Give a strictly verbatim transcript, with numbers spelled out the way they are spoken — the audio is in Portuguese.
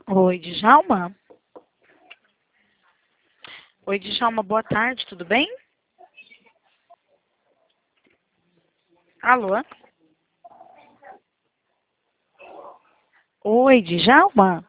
Oi, Djalma? Oi, Djalma, boa tarde, tudo bem? Alô? Oi, Djalma?